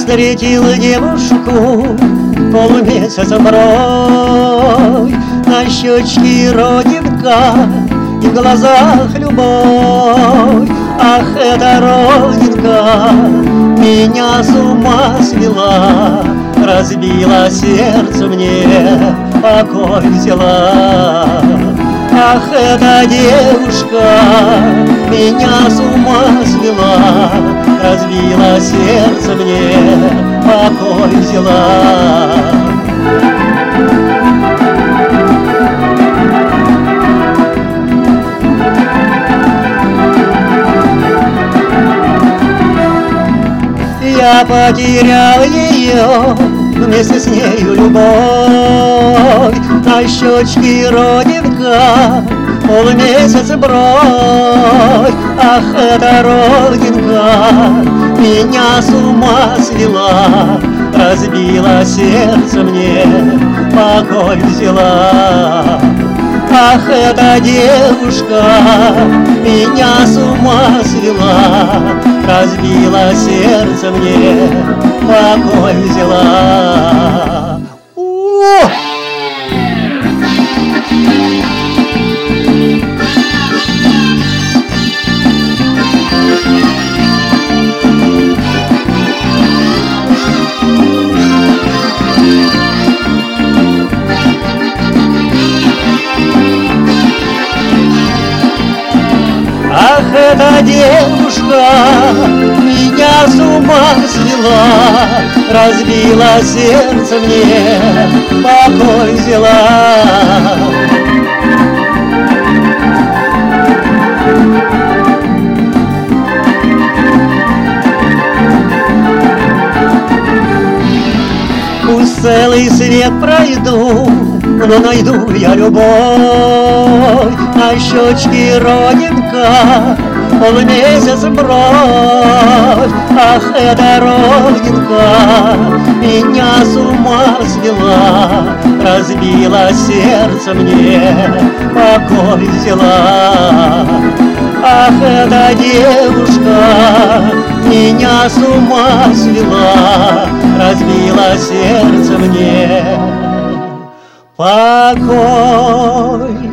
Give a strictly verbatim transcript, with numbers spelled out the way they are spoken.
Встретил девушку полумесяца брой, на щечке родинка и в глазах любовь. Ах, эта родинка меня с ума свела, разбила сердце мне, покой взяла. Ах, эта девушка меня с ума свела, разбила сердце мне, покой взяла. Я потерял ее, вместе с нею любовь. На щечке родинка, полумесяц бровь. Ах, эта родинка меня с ума свела, разбила сердце мне, покой взяла. Ах, эта девушка меня с ума свела, разбила сердце мне, покой взяла. О! Ах, эта девушка меня с ума свела, разбила сердце мне, покой взяла. Пусть целый свет пройду, но найду я любовь. На щечке родинка, полумесяц бровь. Ах, эта родинка меня с ума свела, разбила сердце мне, покой взяла. Ах, эта девушка меня с ума свела, разбила сердце мне, покой